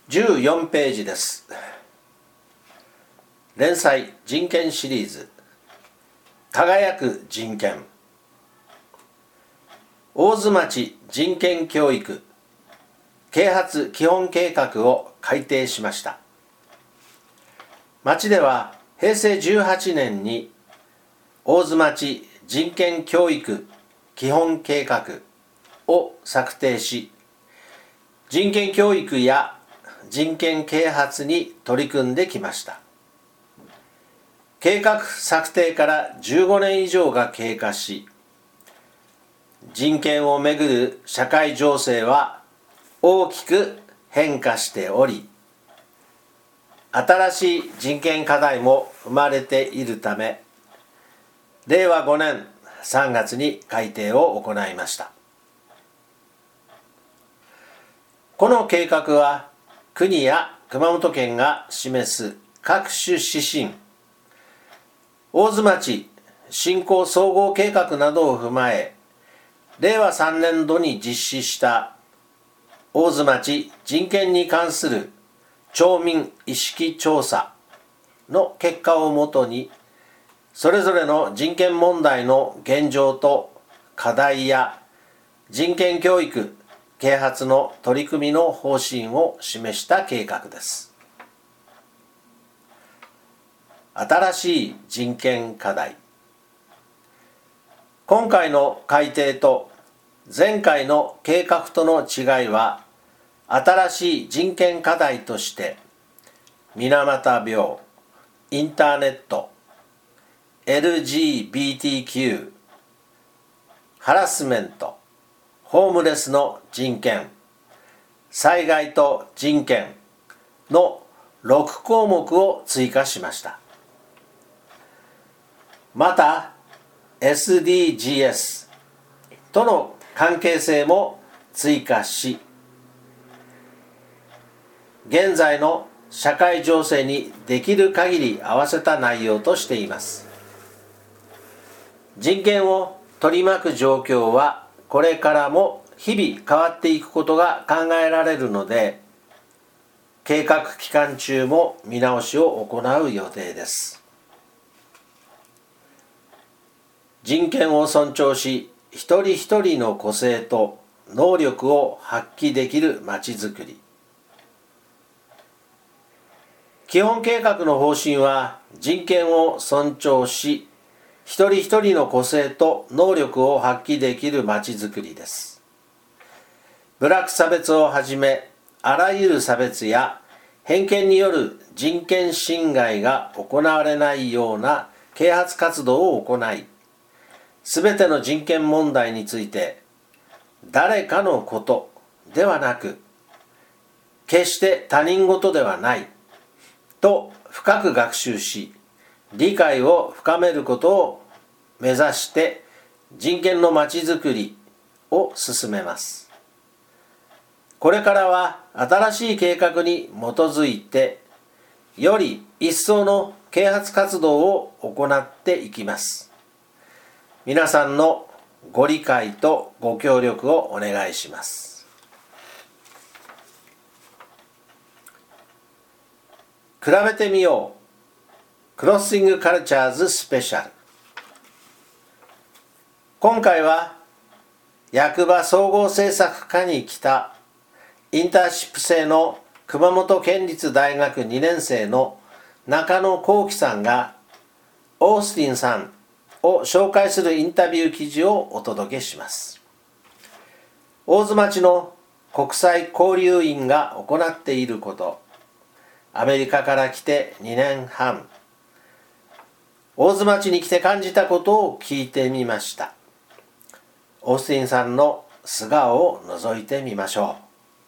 14ページです。連載人権シリーズ、輝く人権。大津町人権教育啓発基本計画を改定しました。町では平成18年に大津町人権教育基本計画を策定し、人権教育や人権啓発に取り組んできました。計画策定から15年以上が経過し、人権をめぐる社会情勢は大きく変化しており、新しい人権課題も生まれているため、令和5年3月に改定を行いました。この計画は国や熊本県が示す各種指針、大津町振興総合計画などを踏まえ、令和3年度に実施した大津町人権に関する町民意識調査の結果をもとに、それぞれの人権問題の現状と課題や人権教育啓発の取り組みの方針を示した計画です。新しい人権課題。今回の改定と前回の計画との違いは、新しい人権課題として水俣病、インターネット、LGBTQ、ハラスメント、ホームレスの人権、災害と人権の6項目を追加しました。また SDGs との関係性も追加し、現在の社会情勢にできる限り合わせた内容としています。人権を取り巻く状況はこれからも日々変わっていくことが考えられるので、計画期間中も見直しを行う予定です。人権を尊重し、一人一人の個性と能力を発揮できるまちづくり。基本計画の方針は、人権を尊重し、一人一人の個性と能力を発揮できるまちづくりです。部落差別をはじめ、あらゆる差別や偏見による人権侵害が行われないような啓発活動を行い、すべての人権問題について、誰かのことではなく、決して他人事ではないと深く学習し、理解を深めることを目指して人権のまちづくりを進めます。これからは新しい計画に基づいて、より一層の啓発活動を行っていきます。皆さんのご理解とご協力をお願いします。比べてみよう。クロッシングカルチャーズスペシャル。今回は役場総合政策課に来たインターンシップ生の熊本県立大学2年生の中野幸喜さんがオースティンさんを紹介するインタビュー記事をお届けします。大津町の国際交流員が行っていること、アメリカから来て2年半、大津町に来て感じたことを聞いてみました。オースティンさんの素顔を覗いてみましょう。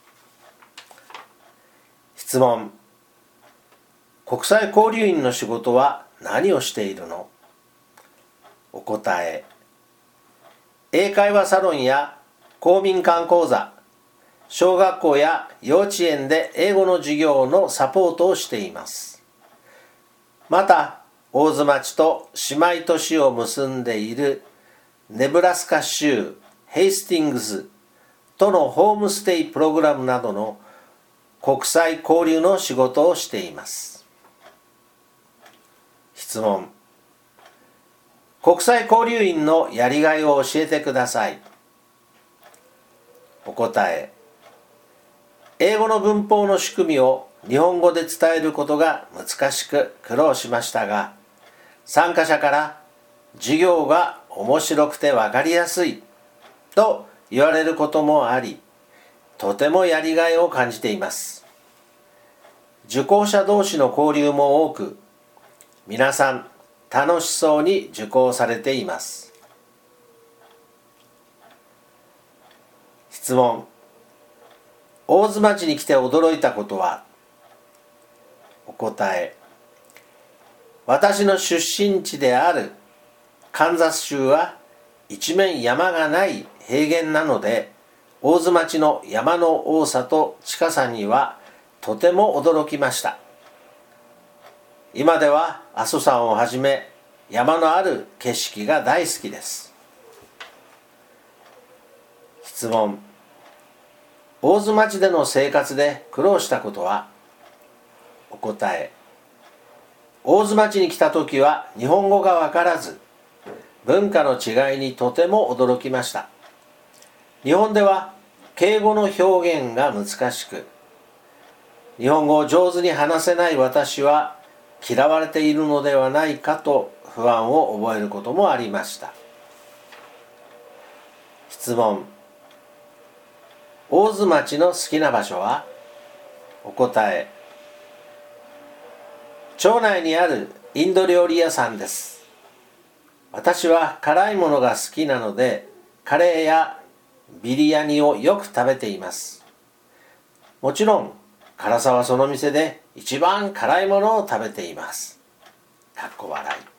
質問。国際交流員の仕事は何をしているの？お答え。英会話サロンや公民館講座、小学校や幼稚園で英語の授業のサポートをしています。また、大津町と姉妹都市を結んでいるネブラスカ州ヘイスティングスとのホームステイプログラムなどの国際交流の仕事をしています。質問。国際交流員のやりがいを教えてください。お答え。英語の文法の仕組みを日本語で伝えることが難しく苦労しましたが、参加者から授業が面白くて分かりやすいと言われることもあり、とてもやりがいを感じています。受講者同士の交流も多く、皆さん楽しそうに受講されています。質問。大津町に来て驚いたことは。お答え。私の出身地であるカンザス州は一面山がない平原なので、大津町の山の多さと近さにはとても驚きました。今では阿蘇山をはじめ山のある景色が大好きです。質問。大津町での生活で苦労したことは。お答え。大津町に来た時は日本語がわからず、文化の違いにとても驚きました。日本では敬語の表現が難しく、日本語を上手に話せない私は嫌われているのではないかと不安を覚えることもありました。質問。大津町の好きな場所は。お答え。町内にあるインド料理屋さんです。私は辛いものが好きなので、カレーやビリヤニをよく食べています。もちろん辛さはその店で一番辛いものを食べています。かっこ笑い。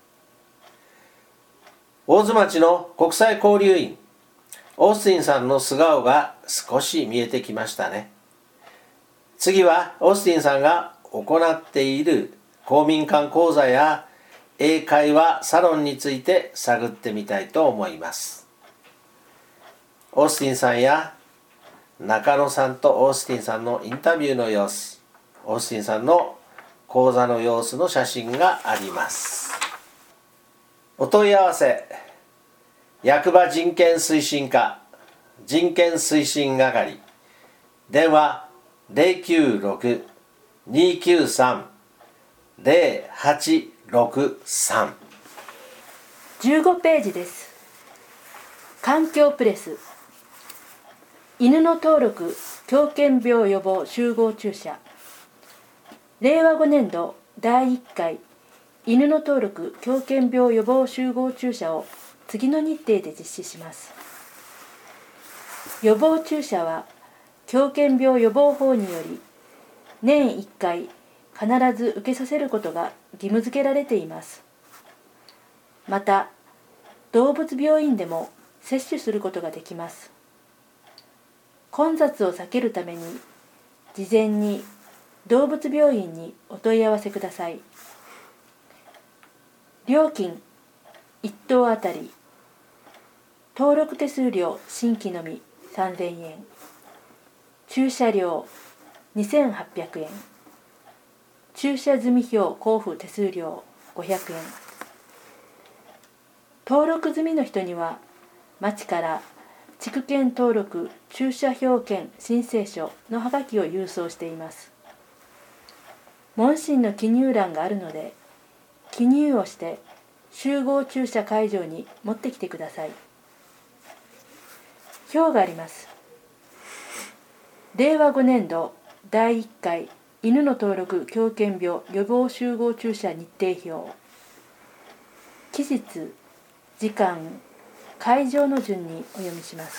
大津町の国際交流員オースティンさんの素顔が少し見えてきましたね。次はオースティンさんが行っている公民館講座や英会話サロンについて探ってみたいと思います。オースティンさんや中野さんとオースティンさんのインタビューの様子、オースティンさんの講座の様子の写真があります。お問い合わせ。役場人権推進課人権推進係、電話 096-293-0863。 15ページです。環境プレス。犬の登録狂犬病予防集合注射。令和5年度第1回犬の登録狂犬病予防集合注射を次の日程で実施します。予防注射は狂犬病予防法により年1回必ず受けさせることが義務付けられています。また動物病院でも接種することができます。混雑を避けるために事前に動物病院にお問い合わせください。料金1頭あたり登録手数料新規のみ3000円、注射料2800円、注射済票交付手数料500円。登録済みの人には町から畜犬登録注射票券申請書のはがきを郵送しています。問診の記入欄があるので記入をして集合注射会場に持ってきてください。表があります。令和5年度第1回犬の登録狂犬病予防集合注射日程表。期日、時間、会場の順にお読みします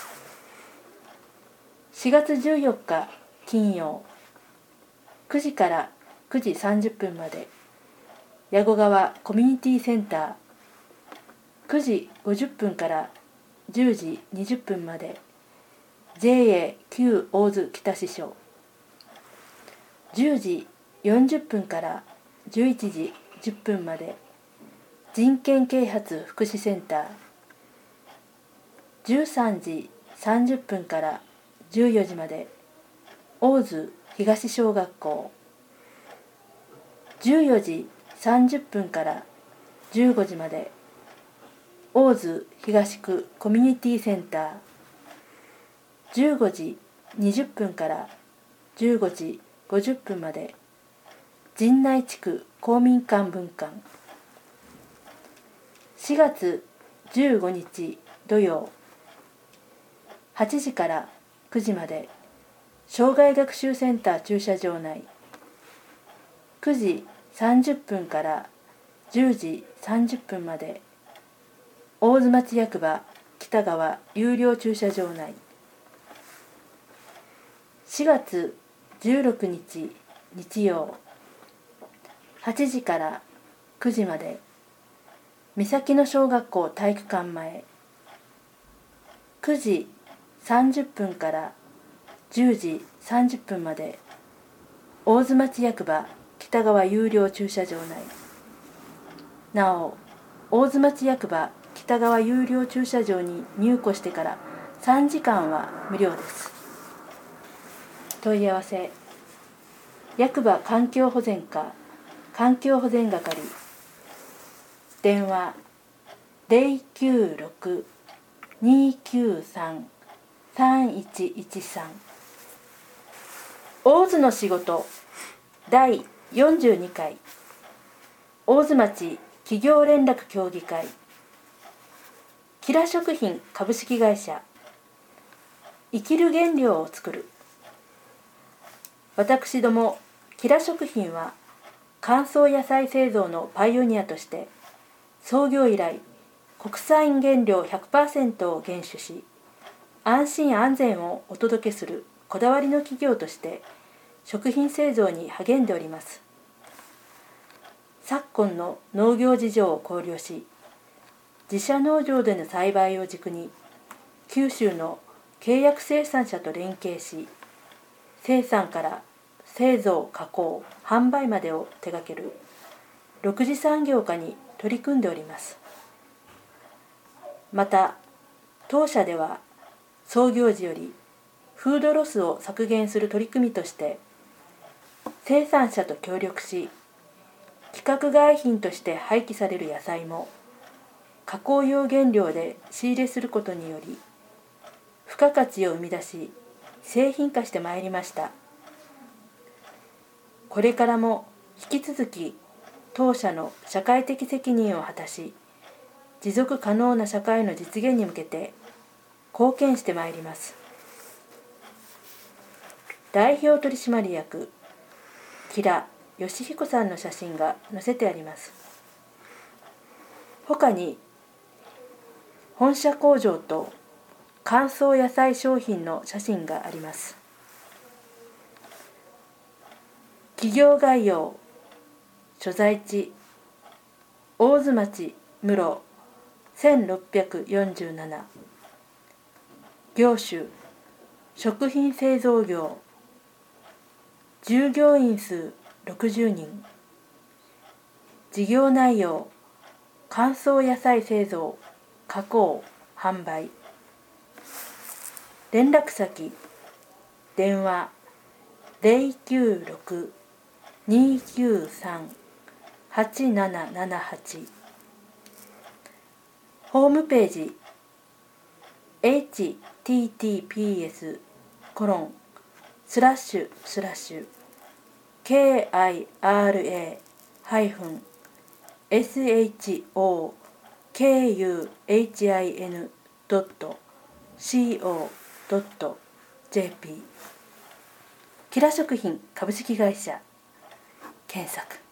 。4月14日金曜9時から9時30分まで矢後川コミュニティセンター、9時50分から10時20分まで JA 旧大津北支所、10時40分から11時10分まで人権啓発福祉センター、13時30分から14時まで大津東小学校、14時30分から15時まで大津東区コミュニティセンター、15時20分から15時50分まで陣内地区公民館分館、4月15日土曜8時から9時まで障害学習センター駐車場内、9時30分から10時30分まで大津町役場北側有料駐車場内、4月16日日曜8時から9時まで三崎野小学校体育館前、9時30分から10時30分まで大津町役場北側有料駐車場内、なお大津町役場北側有料駐車場に入庫してから3時間は無料です。問い合わせ、役場環境保全課環境保全係、電話 096-293-3113。大津の仕事第42回大津町企業連絡協議会、キラ食品株式会社、生きる原料を作る。私どもキラ食品は乾燥野菜製造のパイオニアとして創業以来国産原料 100% を厳守し、安心安全をお届けするこだわりの企業として食品製造に励んでおります。昨今の農業事情を考慮し、自社農場での栽培を軸に九州の契約生産者と連携し、生産から製造・加工・販売までを手掛ける6次産業化に取り組んでおります。また当社では創業時よりフードロスを削減する取り組みとして生産者と協力し、規格外品として廃棄される野菜も加工用原料で仕入れすることにより付加価値を生み出し製品化してまいりました。これからも引き続き当社の社会的責任を果たし、持続可能な社会の実現に向けて貢献してまいります。代表取締役吉良義彦さんの写真が載せてあります。他に本社工場と乾燥野菜商品の写真があります。企業概要、所在地大津町室1647、業種食品製造業、従業員数60人、事業内容乾燥野菜製造・加工・販売、連絡先電話096-293-8778、ホームページ https://kira-shokuhin.co.jp キラ食品株式会社検索。